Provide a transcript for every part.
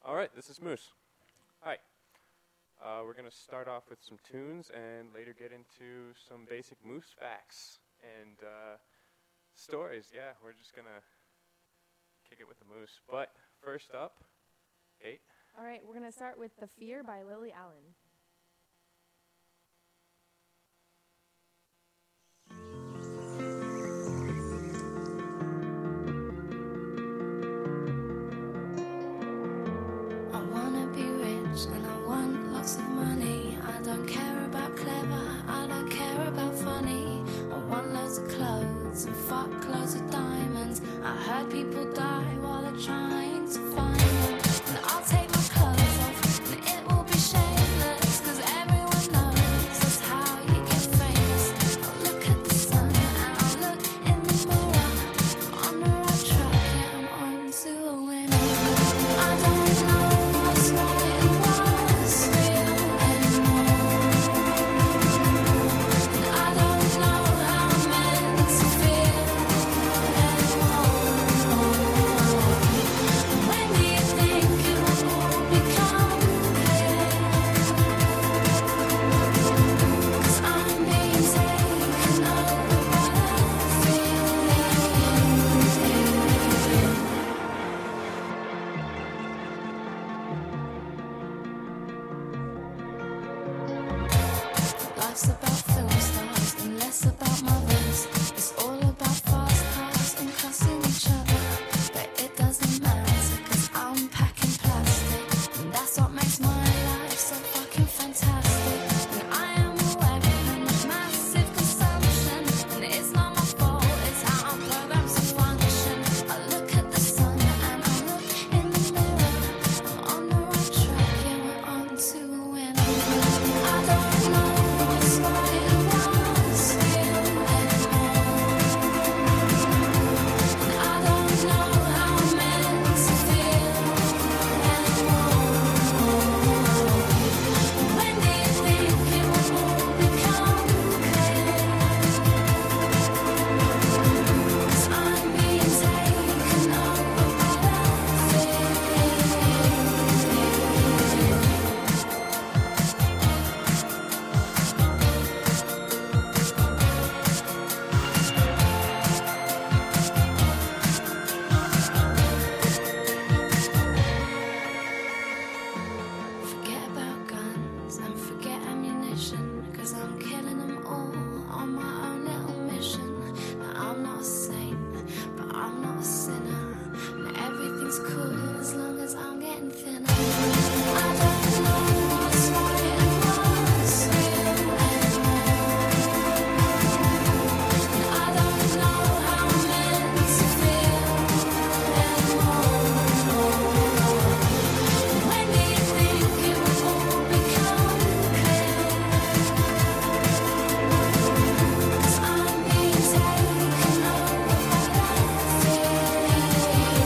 All right, this is Moose. Hi. We're going to start off with some tunes and later get into some basic Moose facts and stories. Yeah, we're just going to kick it with the Moose. But first up, Kate. All right, we're going to start with The Fear by Lily Allen. And I want lots of money. I don't care about clever, I don't care about funny. I want loads of clothes and fuck loads of diamonds. I heard people die while they're trying to find them. And I'll take my clothes off and it will be shameless, cause everyone knows that's how you get famous. I'll look at the sun and I'll look in the mirror. I'm on the right track, yeah, I'm on to a winner. I don't know what's right. Life's about film stars and less about mothers. It's all about fast cars and cussing each other. But it doesn't matter, cause I'm packing plastic, and that's what makes my life so fucking fantastic. And I am a weapon of massive consumption, and it's not my fault, it's how I'm programmed to function. I look at the sun and I look in the mirror. I'm on the right track, yeah, we're on to a winner. I don't know what's right and what's real anymore. And I don't know how I'm meant to feel anymore. When do you think it will all become clear? Cause I'm being taken over by that fear. Forget about guns and forget ammunition, cause I'm killing them all on my own little mission. Now I'm not a saint, but I'm not a sinner, and everything's cool as long as I'm getting thinner. I don't know what's right and what's real anymore. And I don't know how I'm meant to feel anymore. When do you think it will all become clear? Cause I'm being taken over by that fear.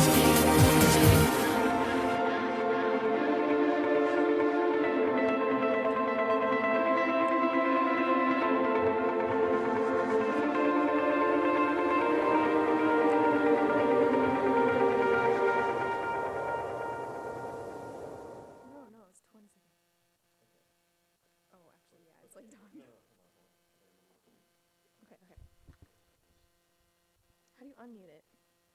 No, it's 20 seconds. Oh, actually, yeah, it's like done. Okay. How do you unmute it?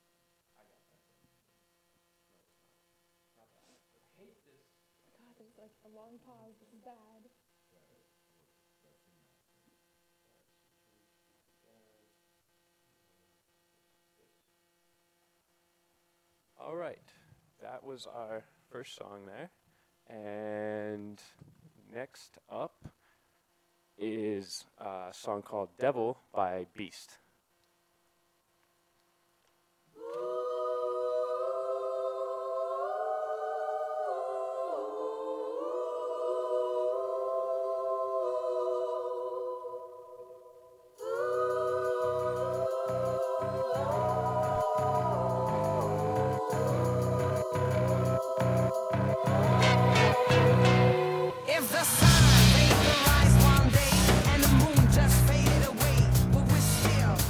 God, there's like a long pause. This is bad. All right, that was our first song there. And next up is a song called Devil by Beast. If the sun made the rise one day and the moon just faded away, but we're still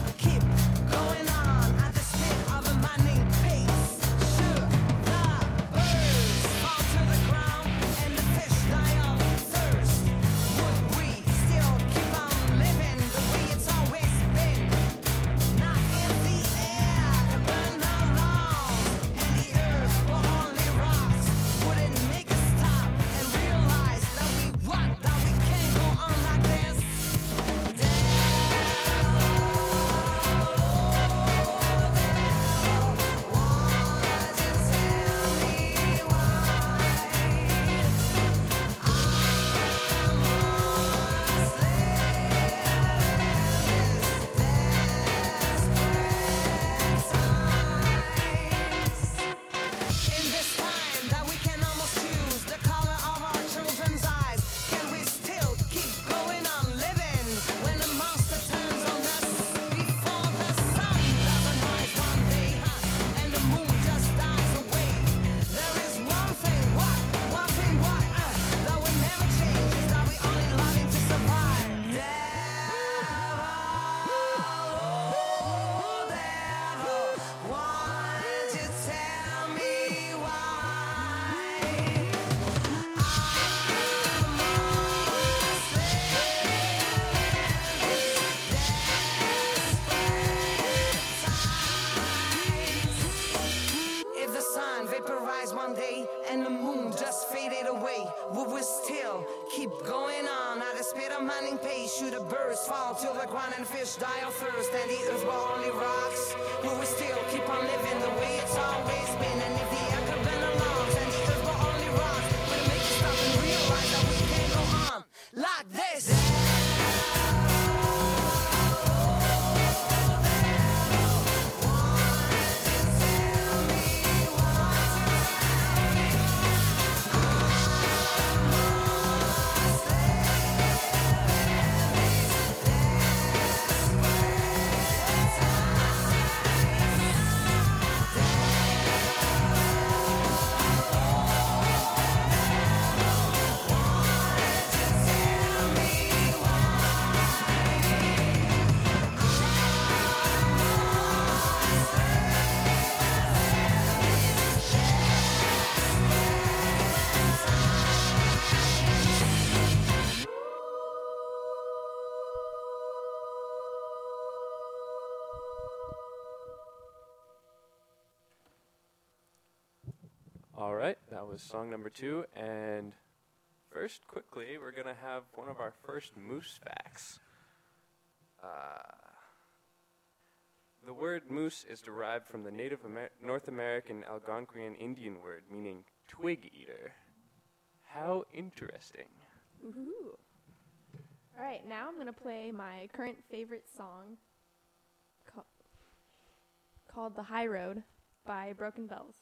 vaporized one day, and the moon just faded away. We will still keep going on at a speed of mining pace. Should the birds fall to the ground and fish die of thirst, and the earth will only rocks. We will still keep on living the way it's always been. And if the echo been alarms, and the earth will only rocks, we'll make it stop and realize that we can't go on like this. All right, that was song number 2. And first, quickly, we're going to have one of our first moose facts. The word moose is derived from the native North American Algonquian Indian word meaning twig eater. How interesting. Ooh. All right, now I'm going to play my current favorite song called The High Road by Broken Bells.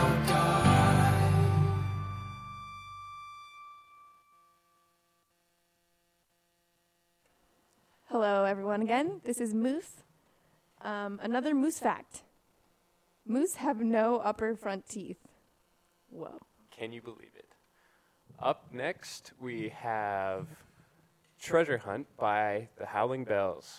Hello, everyone, again. This is Moose. Another moose fact. Moose have no upper front teeth. Whoa. Can you believe it? Up next, we have Treasure Hunt by the Howling Bells.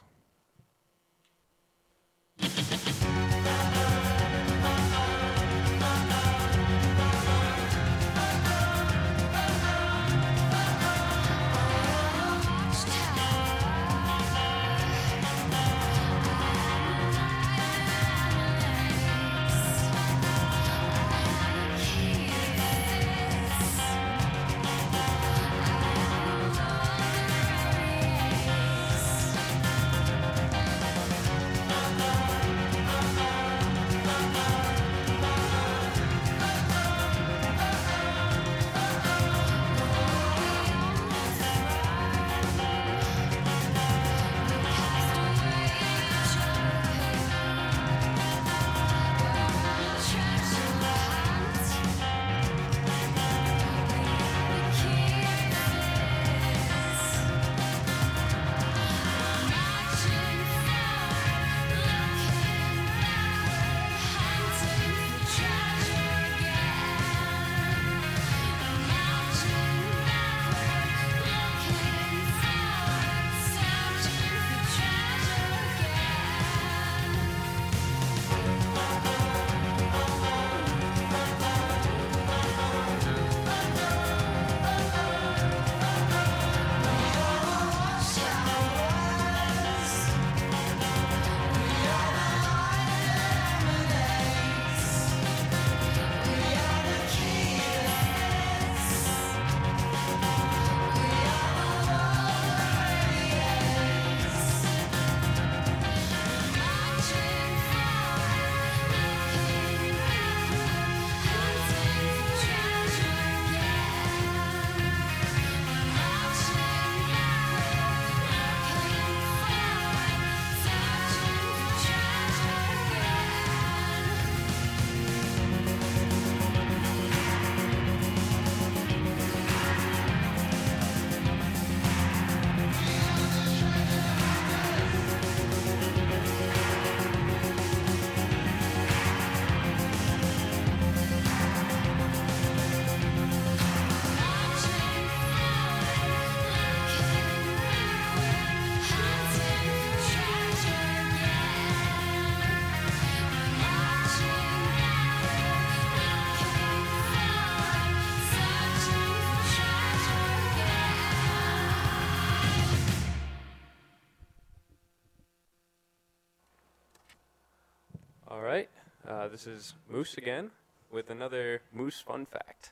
All right, this is Moose again with another Moose fun fact.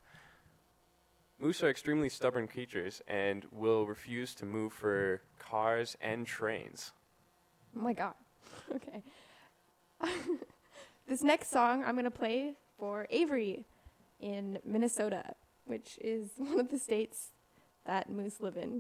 Moose are extremely stubborn creatures and will refuse to move for cars and trains. Oh my god. Okay. This next song I'm going to play for Avery in Minnesota, which is one of the states that moose live in.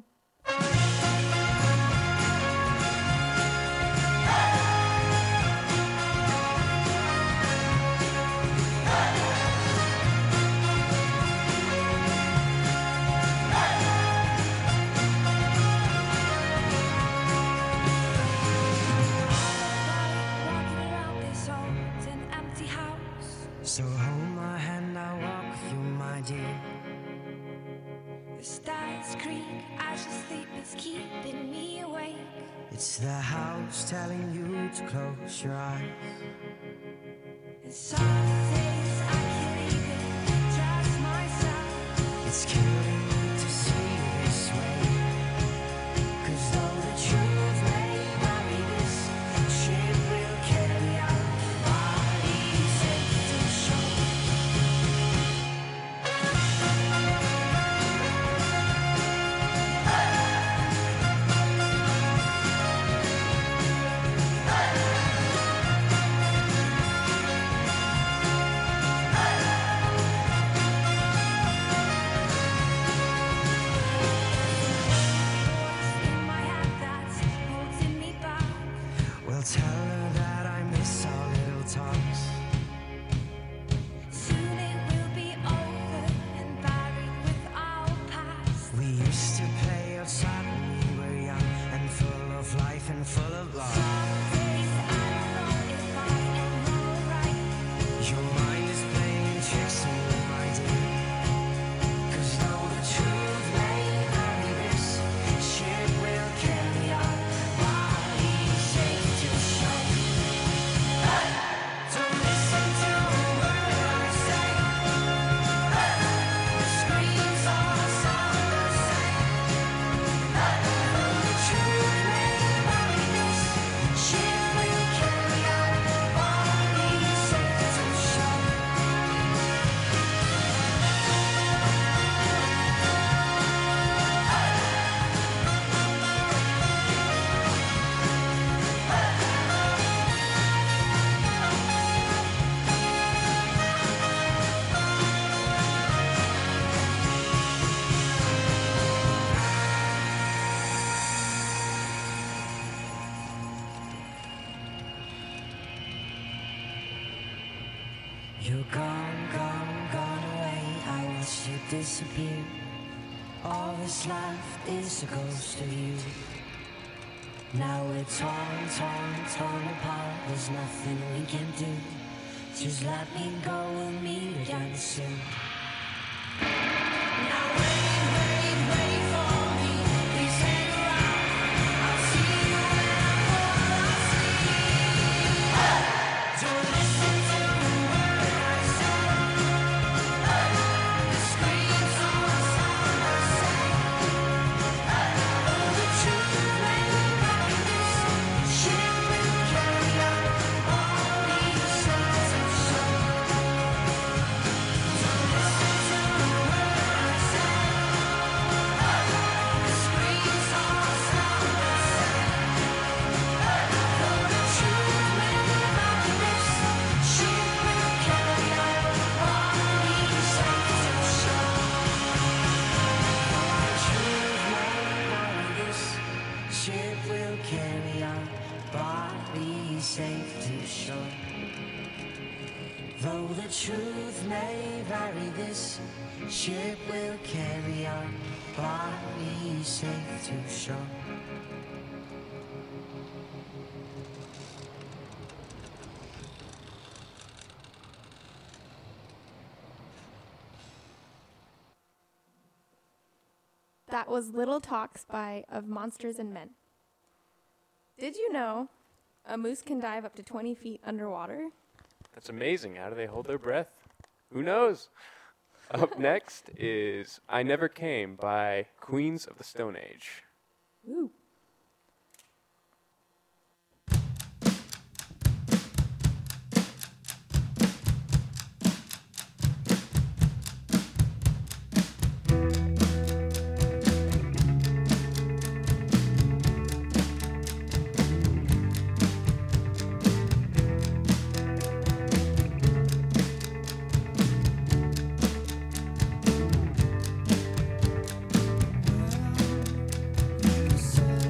So hold my hand, I'll walk with you, my dear. The stars creak, I should sleep, it's keeping me awake. It's the house telling you to close your eyes. And some days I can't even trust myself. It's killing me to see you this way. 'Cause though the truth may not be this, shit will carry out. Body safe to show. You're gone, gone, gone away. I watched you disappear. All that's left is a ghost of you. Now we're torn, torn, torn apart. There's nothing we can do. Just let me go, we'll meet again soon. Now wait for me. Please hang around. I'll see you when I fall asleep. Don't listen to a word I say. The screams all sound the same. Oh, the truth may be this. Shit will carry on. All these sense of show. Don't listen to a word I say. The screams all sound the same. Oh, the truth may be this. Shit will carry on. All these sense of show. Ship will carry on, body safe to shore. Though the truth may vary, this ship will carry on, body safe to shore. That was Little Talks by Of Monsters and Men. Did you know a moose can dive up to 20 feet underwater? That's amazing. How do they hold their breath? Who knows? Up next is I Never Came by Queens of the Stone Age. Ooh. You said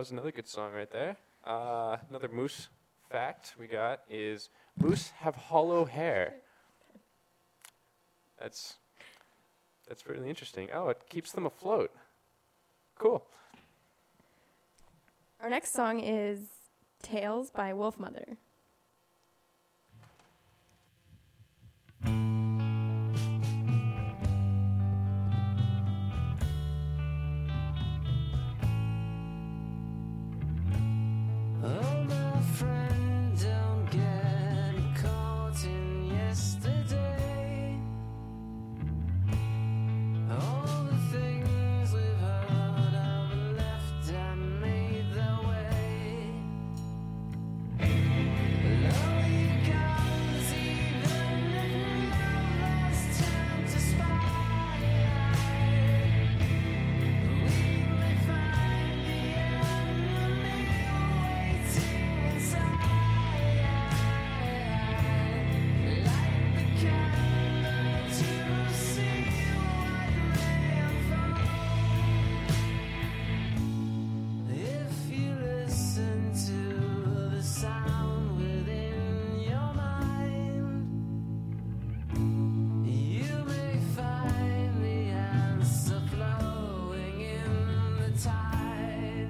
was another good song right there. Another moose fact we got is moose have hollow hair. That's really interesting. Oh, it keeps them afloat. Cool. Our next song is Tales by Wolfmother. Oh, my friend, don't get caught in yesterday. All the things we've heard have left and made their way. Love you can't even last time to spy. We may find the enemy waiting inside. Light the candle to see what may unfold. If you listen to the sound within your mind, you may find the answer flowing in the tide.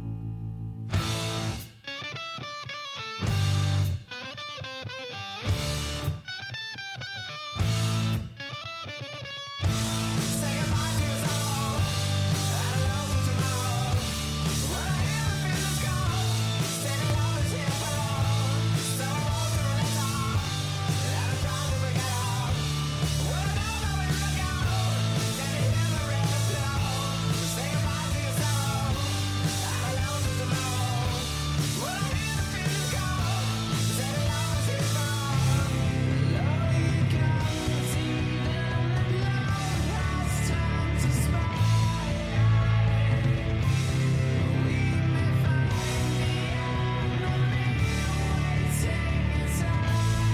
Say goodbye to your soul, and hello to tomorrow. When I hear the feelings go, say the love is here for all. So I won't turn it off, and I'm trying to forget all. When I don't know where to go, can you hear the river flow? Say goodbye to your soul, and hello to tomorrow. When I hear the feelings go, say the love is here for all. Love you can't see them, and love has time to spy. We may find the enemy waiting inside.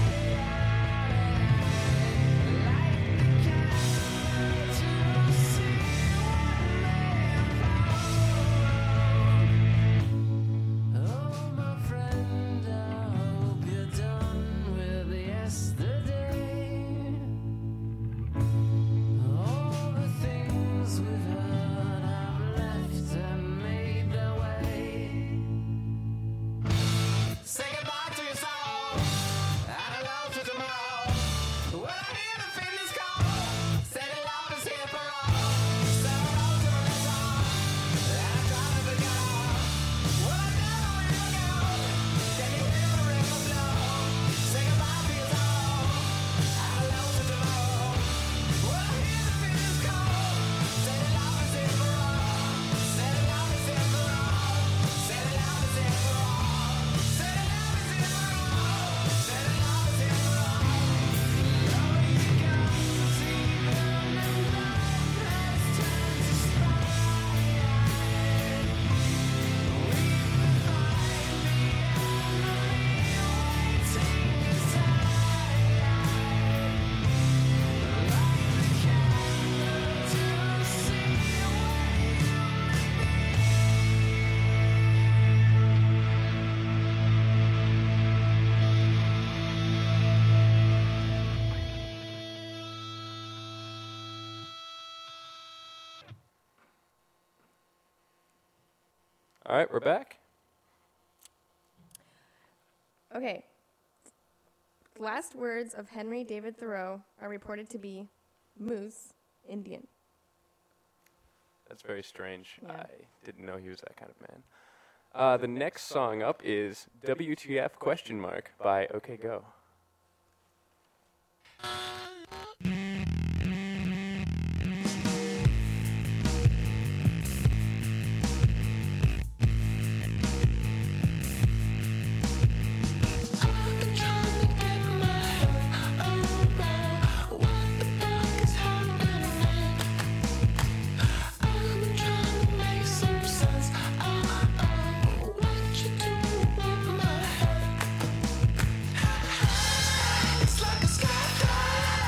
Light the candle to see what may unfold. Oh, my friend, I hope you're done with yesterday. All the things we've heard have left and made their way. Say goodbye to your soul, and hello to tomorrow. When I hear the feelings go, say the love is here for all. Say hello to the letter, and I'm trying to forget all. When I know where you go, can you hear the river flow? Say goodbye to your soul, and hello to tomorrow. When I hear the feelings go, say the love is here for all. Say the love is here for all. Say the love is here for all. Say the love is here for all. Say the love is here for all. Love you can't see them, and love has time to spy. We may find the enemy waiting inside. Light the candle to see where you All right, we're back. Okay. The last words of Henry David Thoreau are reported to be moose, Indian. That's very strange. Yeah. I didn't know he was that kind of man. The next song up is WTF question mark by OK Go. I've been trying to get my head around what the fuck is happening. I've been trying to make some sense of what you do with my head. It's like a sky.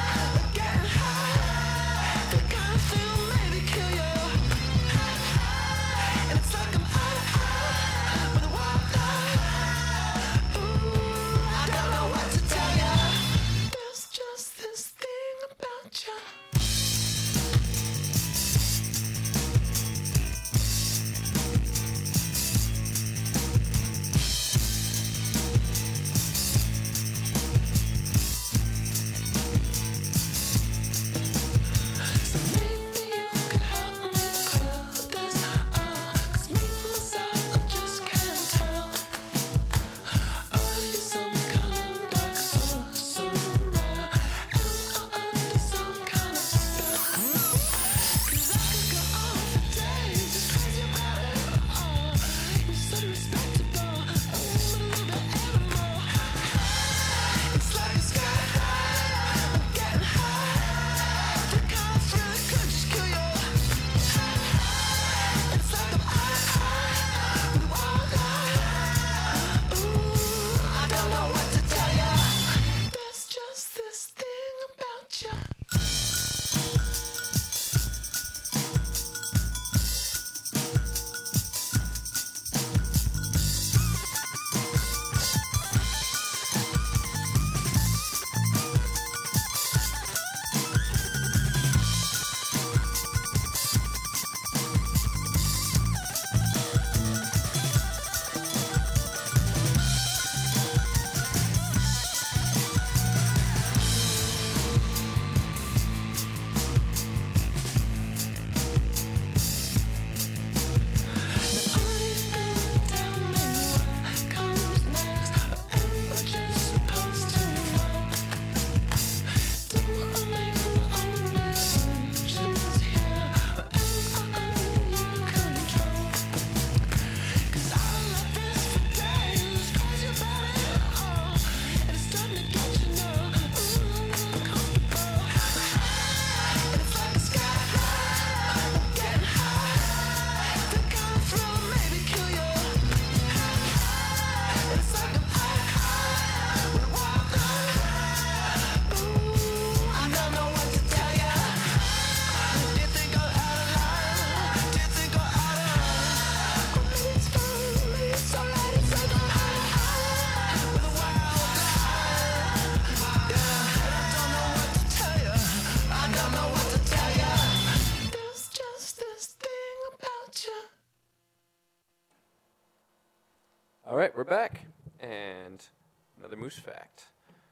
All right, we're back. And another moose fact.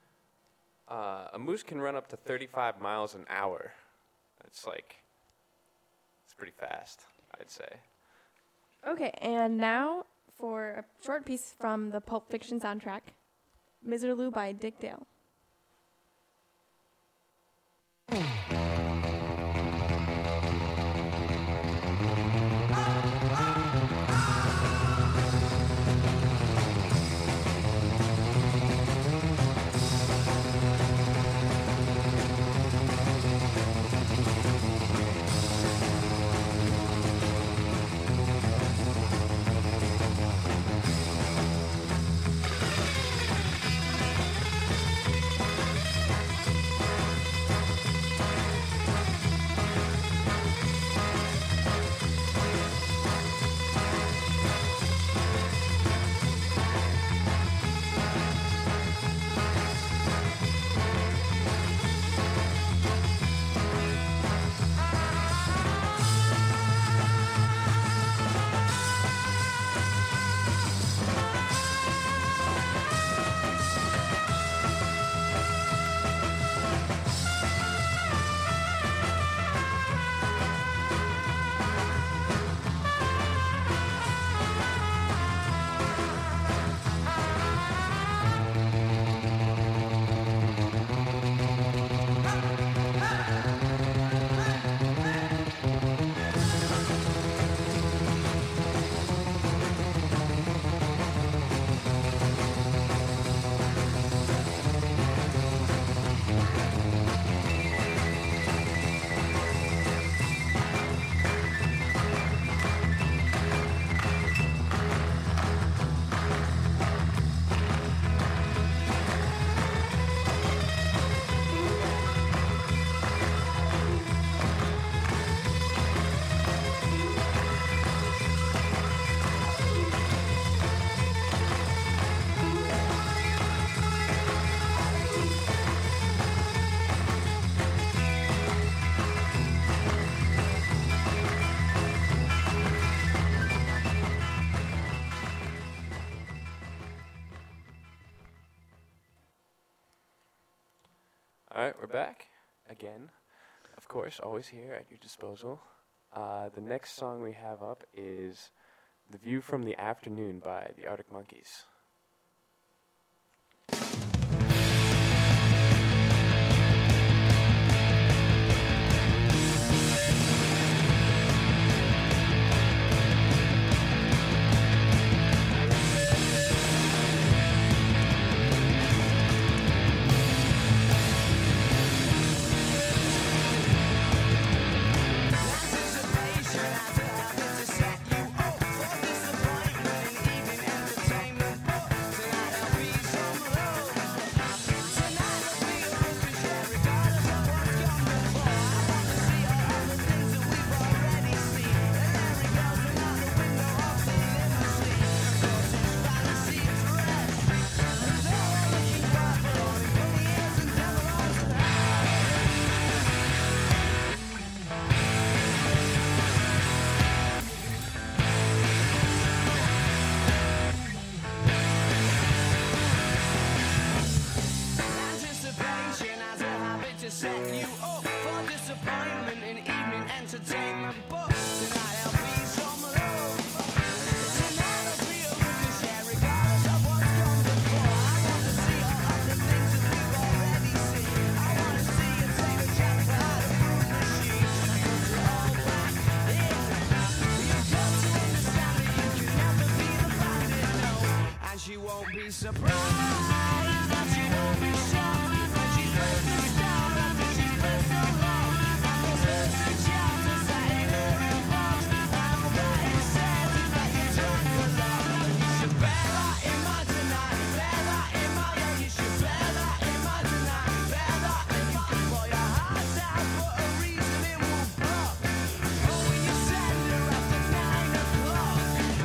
A moose can run up to 35 miles an hour. It's pretty fast, I'd say. Okay, and now for a short piece from the Pulp Fiction soundtrack, Miserlou by Dick Dale. All right, we're back again. Of course, always here at your disposal. The next song we have up is The View from the Afternoon by the Arctic Monkeys. she won't be surprised, and she won't be shocked when she's first discovered after she's been so long. And there's losing chapters that in her inbox, and all that it says is that you took a lot. You should bear that in mind tonight, bear that in mind, yeah, you should bear that in mind tonight, bear that, and you can pull your heart out for a reason it will block. Oh, when you send her after 9 o'clock.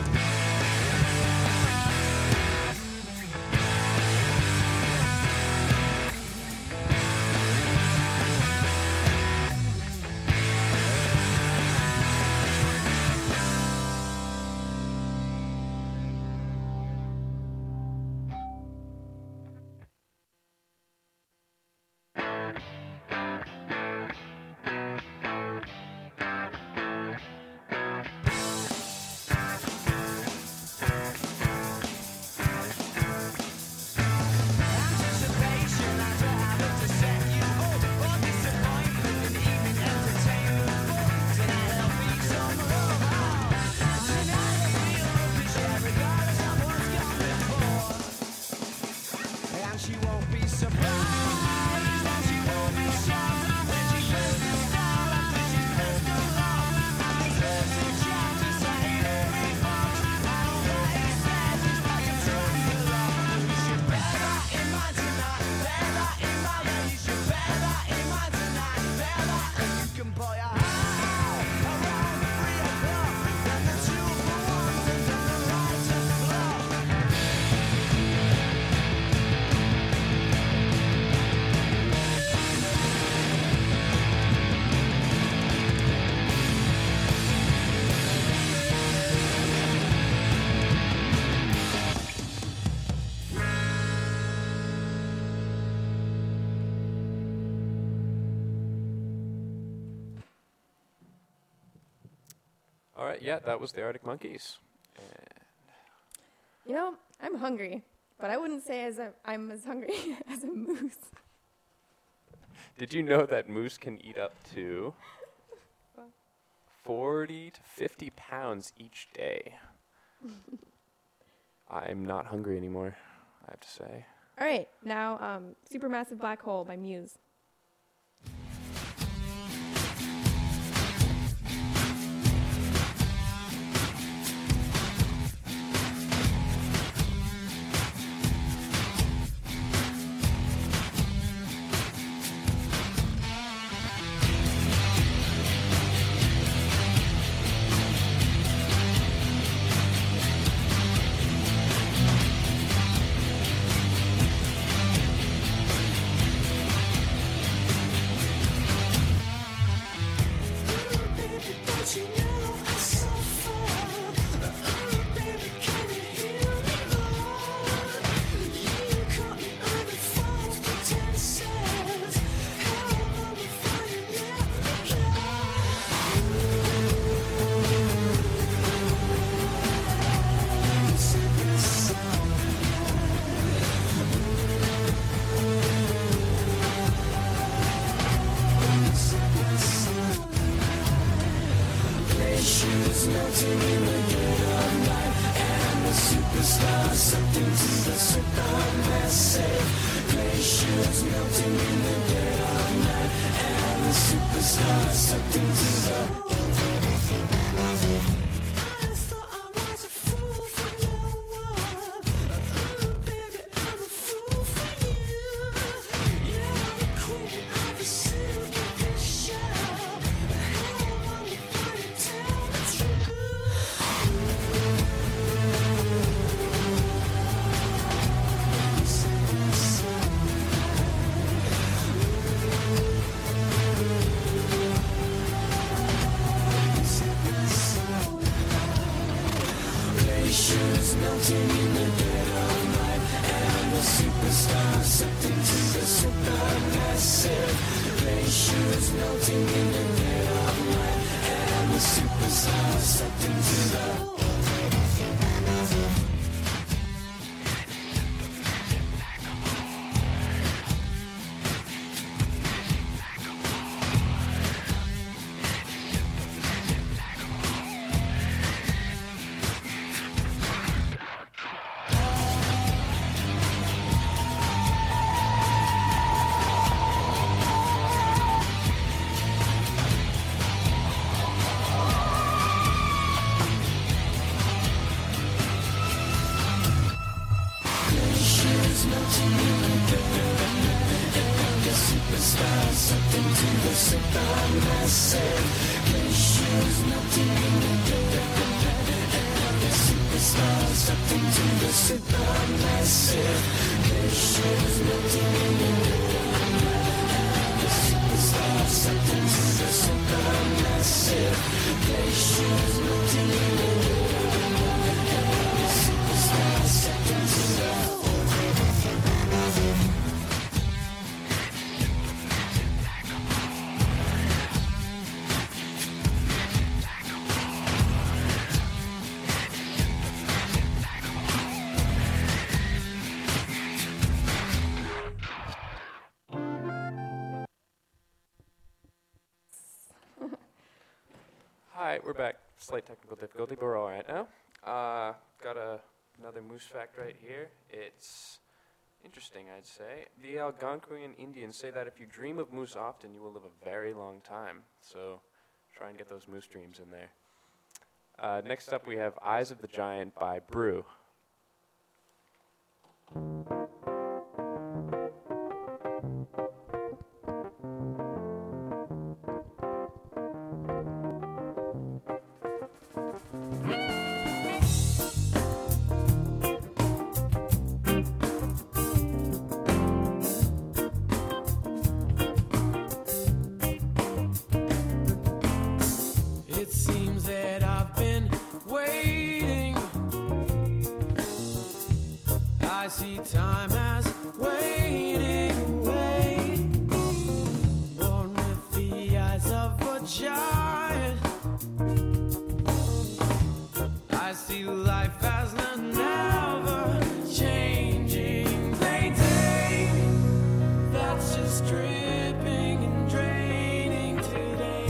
Anticipation has a habit to set you up for disappointment in evening entertainment. But tonight there'll be some love. Tonight there'll be rubbish, yeah, regardless of what's gone before. And she won't be surprised, and she won't be shocked when she first discovers after she's been so long. And there's losing chapters set in her inbox, and all that it says is that you took a lot. You should bear that in mind tonight, bear that in mind, yeah, you should bear that in mind tonight, bear that, and you can pull your heart out around 3 o'clock, when the 2 for 1s and then the lights are blocked. All right, yeah, that was the Arctic Monkeys. You know, I'm hungry, but I wouldn't say I'm as hungry as a moose. Did you know that moose can eat up to 40 to 50 pounds each day? I'm not hungry anymore, I have to say. All right, now Supermassive Black Hole by Muse. Alright, we're back. Slight technical difficulty, but we're alright now. Got another moose fact right here. It's interesting, I'd say. The Algonquian Indians say that if you dream of moose often, you will live a very long time. So try and get those moose dreams in there. Next up, we have Eyes of the Giant by Brew. It seems that I've been waiting. I see time as waiting away. Born with the eyes of a giant, I see life as a never changing day that's just dripping and draining today.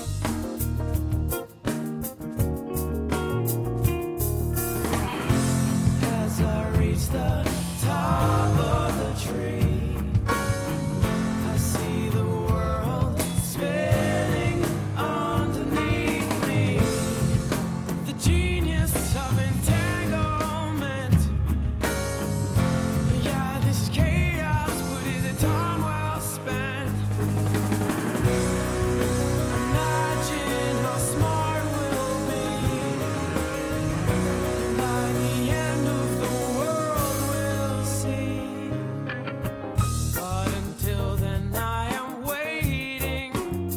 As I reach the top of the tree, I see the world spinning underneath me. The genius of entanglement. Yeah, this is chaos, but is it time well spent? Imagine how smart we'll be. By the end of the world, we'll see. But until then, I am waiting.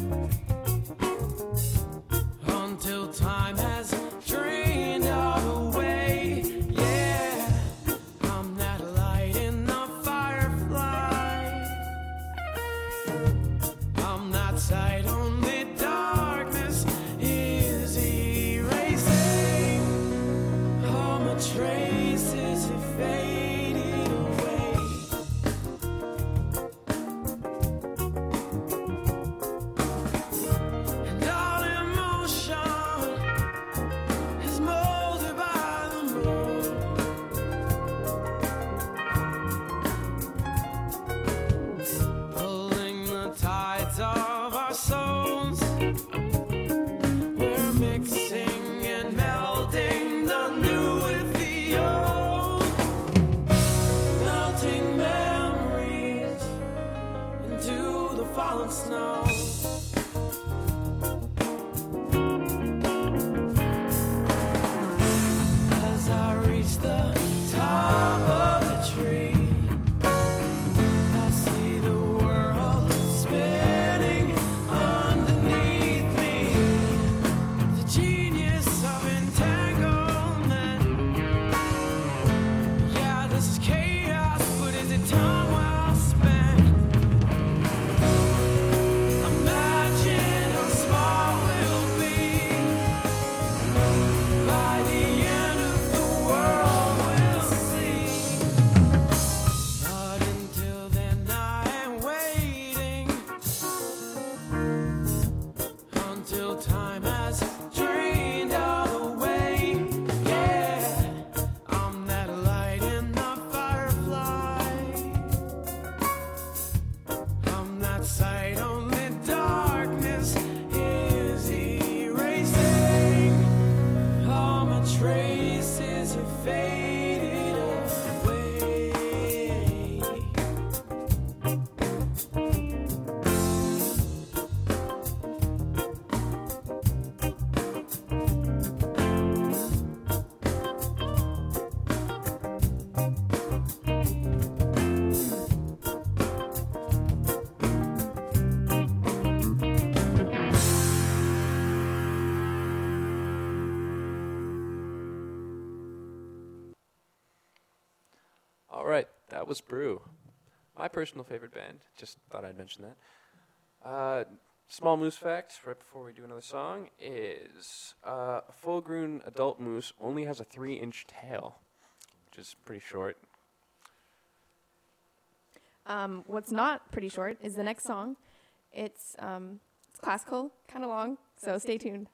Until time has drained all away. Yeah, I'm that light in the firefly. I'm that sight only darkness is erasing. All my traces have faded away. And all emotion is molded by the moon. Pulling the tides of our souls. We're mixing and melding the new with the old. Melting memories into the fallen snow. As I reach the top of the tree, I see the world spinning underneath me. The genius of entanglement. Yeah, this is chaos, but is it time well spent? Imagine how small we'll be. By the end of the world, we'll see. But until then, I am waiting. Until time has drained all away. Yeah, I'm that light in the firefly. I'm that sight only darkness is erasing. All my traces have faded away. All right, that was Brew. My personal favorite band. Just thought I'd mention that. Small moose fact, right before we do another song, is a full-grown adult moose only has a 3-inch tail, which is pretty short. What's not pretty short is the next song. It's classical, kind of long, so stay tuned.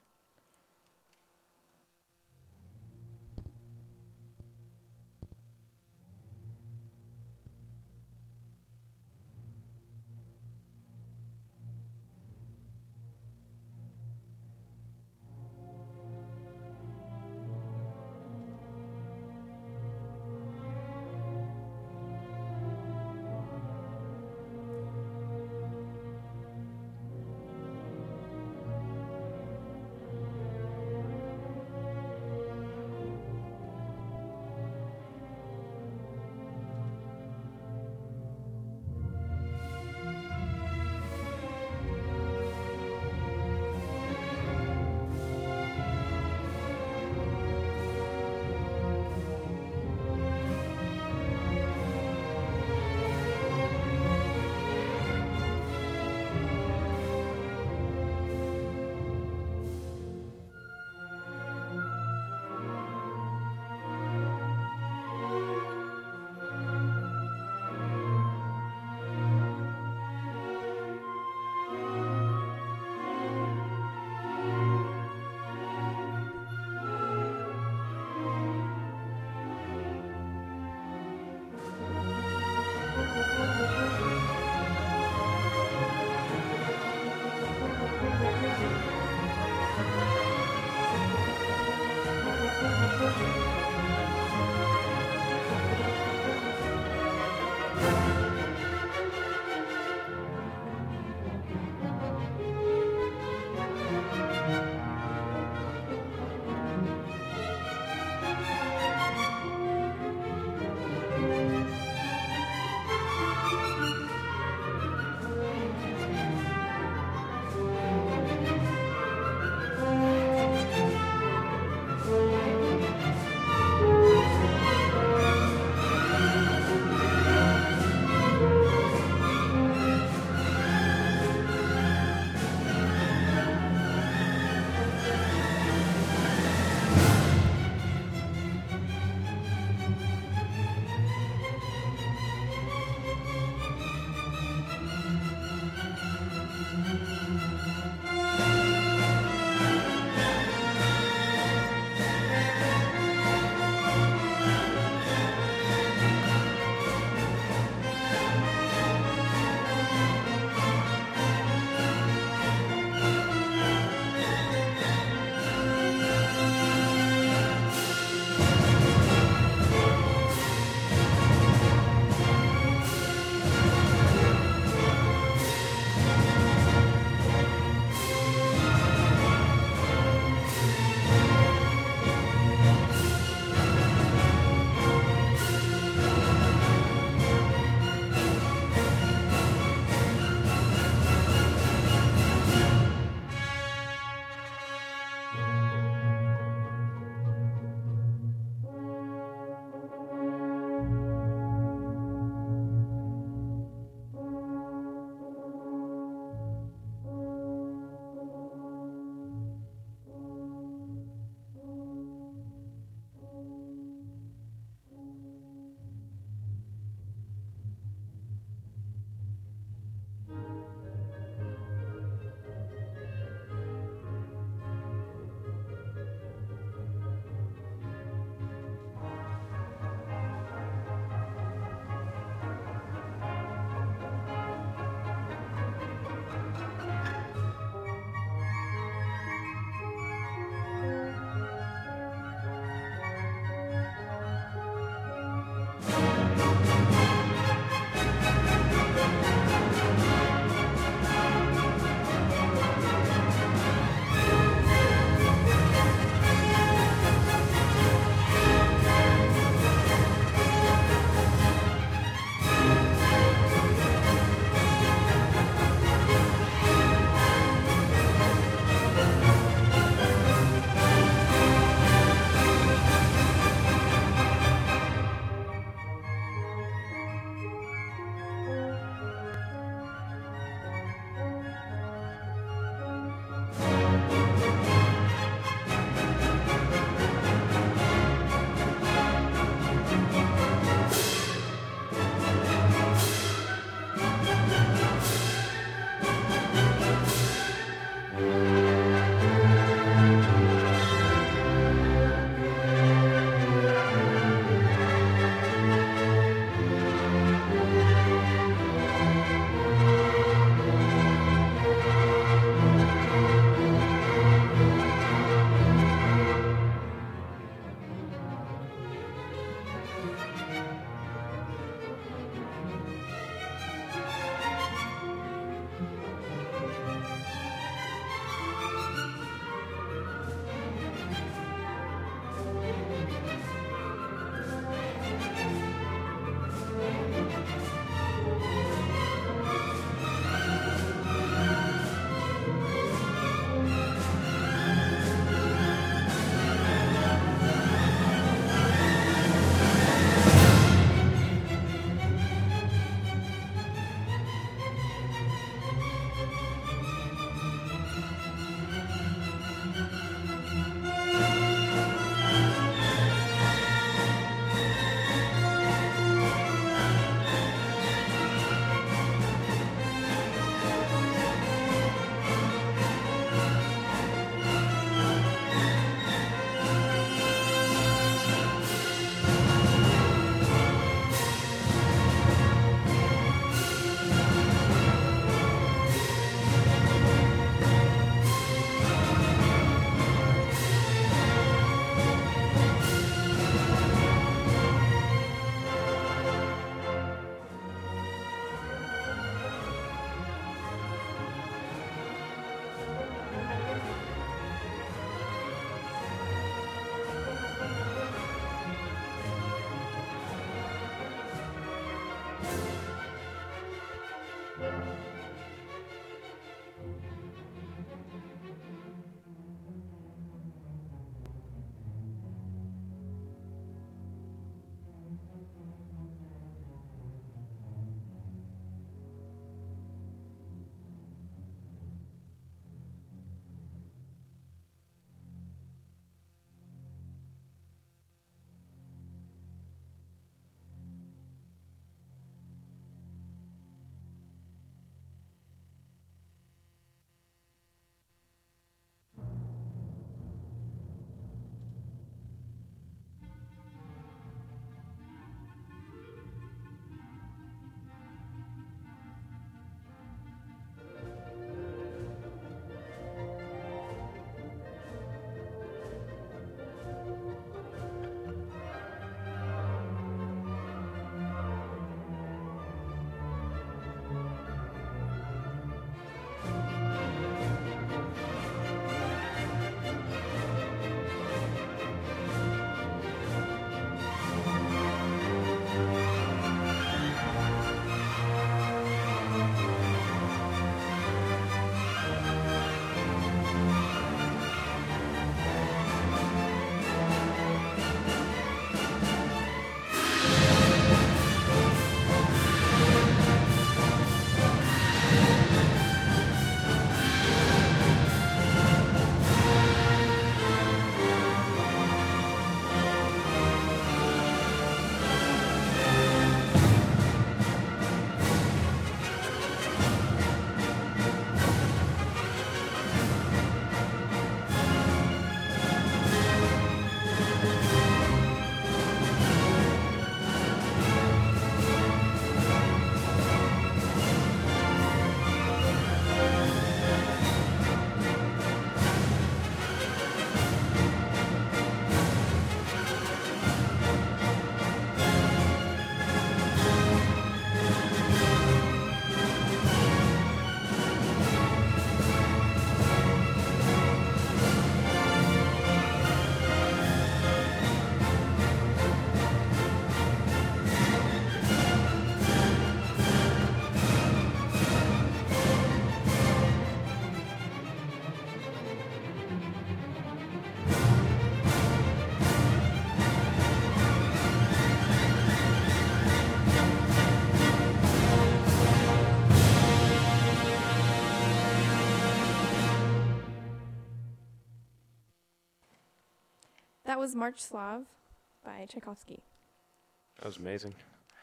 That was March Slav by Tchaikovsky. That was amazing.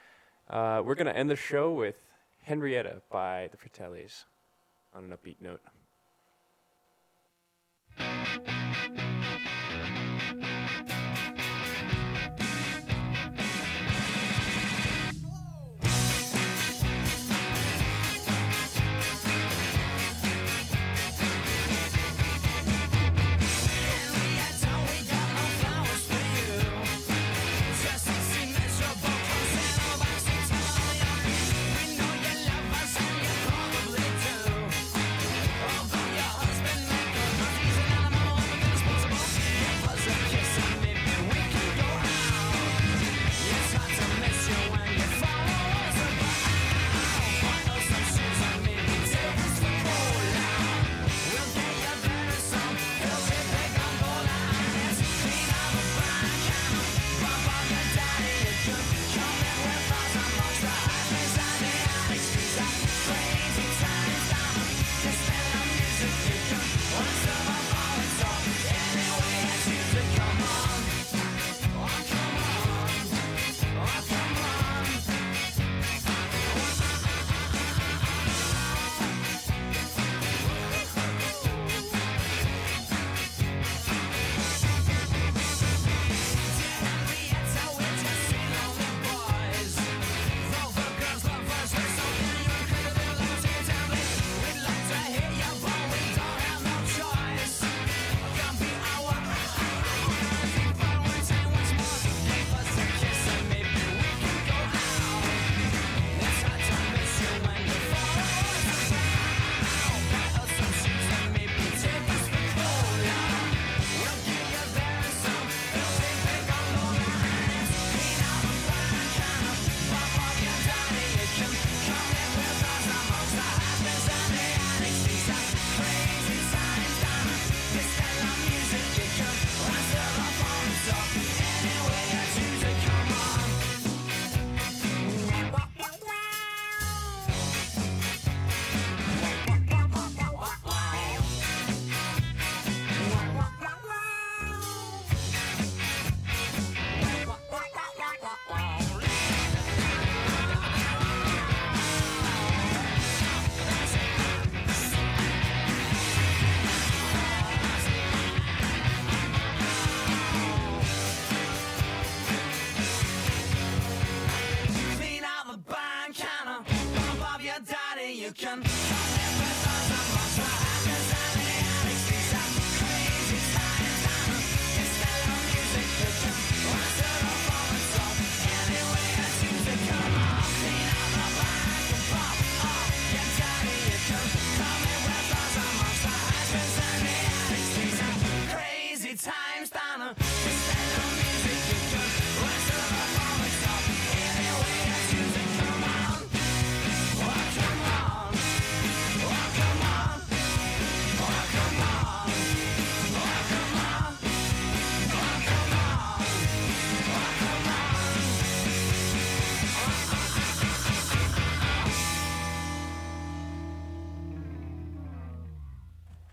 We're going to end the show with Henrietta by the Fratellis on an upbeat note.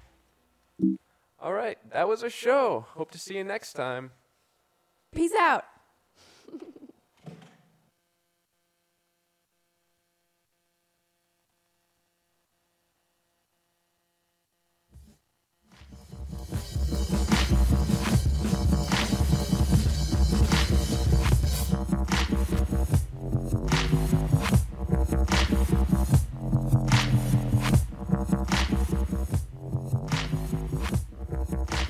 All right, that was a show. Hope to see you next time. Peace out.